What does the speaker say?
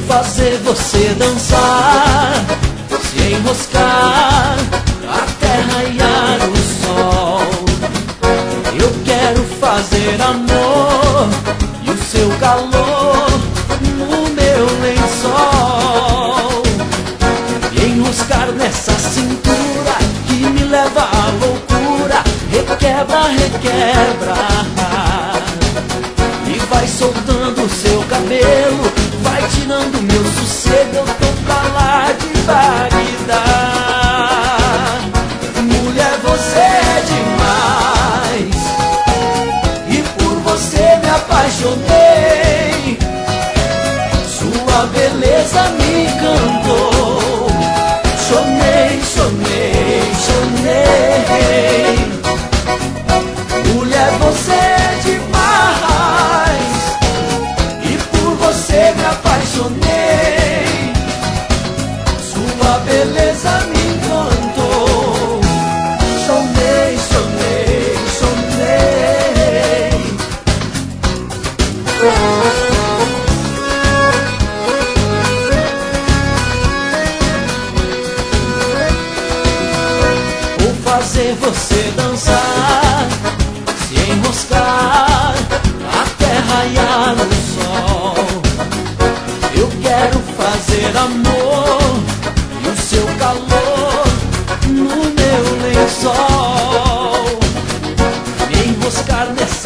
fazer você dançar, se enroscar até raiar o sol. Eu quero fazer amor e o seu calor no meu lençol, e enroscar nessa cintura que me leva à loucura. Requebra, requebra, e vai soltando o seu cabelo, vai tirando meu sossego. Eu tô pra lá de Bagdá. Mulher, você é demais, e por você me apaixonei. Sua beleza me encantou. Chonei, chonei, chonei. Mulher, você é demais, e por você me apaixonei. Sua beleza me encantou. Chonei, chonei, chonei. Vou fazer você dançar, se enroscar até raiar o sol. Eu quero fazer amor e o seu calor no meu lençol, me enroscar nessa